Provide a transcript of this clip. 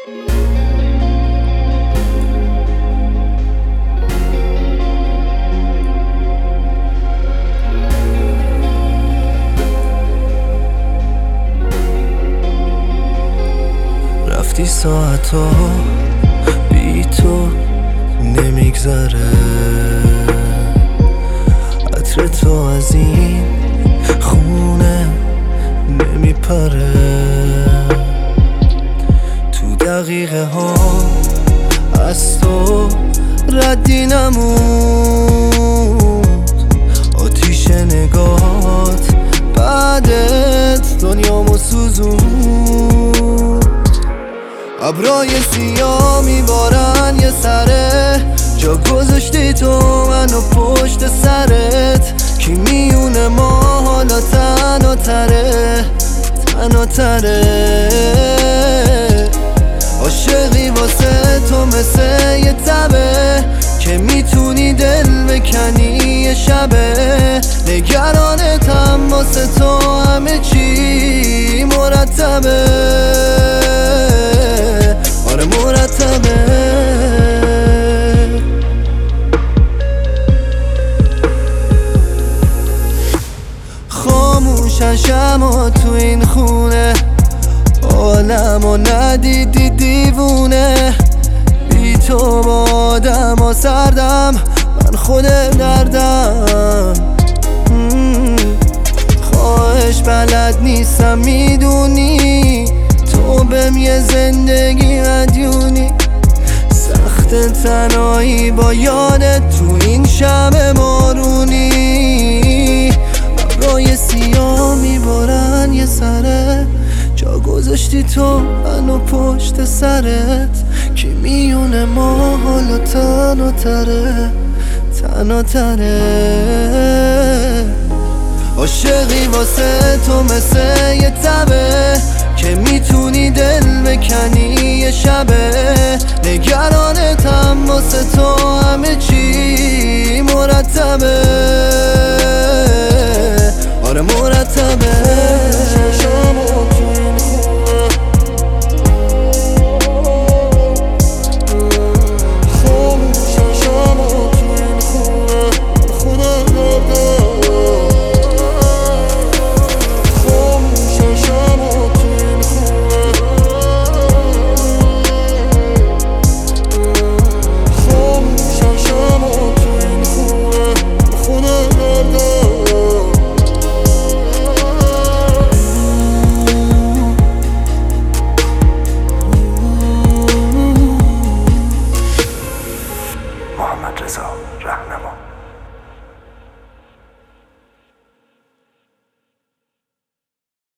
رفتی ساعتا بی تو نمیگذره، عطر تو از این خونه نمیپره. تو دقیقه ها از تو ردی نموند، آتیش نگاهات بعدت دنیامو سوزوند. ابرای سیاه میبارن یه سره، جا گذاشتی تو منو پشت سرت. کی میونه ما حالا تنها تره، تنها تره. عاشقی واسه تو مثل یه تبه که میتونی دل بکنی یه شبه. نگرانتم واسه تو همه چی مرتبه، آره مرتبه. خاموشن شما تو این خونه، عالمو ندیدی دیوونه. بی تو با آدم ها سردم، من خود دردم. خواهش بلد نیستم میدونی، تو بهم یه زندگی مدیونی. سخت تنهایی با یادت تو این شب بارونی. ابرای سیاه میبارن یه سره، جا گذاشتی تو منو پشت سرت. کی میونه ما حالا تنها تره، تنها تره. عاشقی واسه تو مثل یه تبه که میتونی دل بکنی یه شبه. نگرانتم واسه تو همه چی مرتبه، آره مرتبه. محمد رضا رهنما.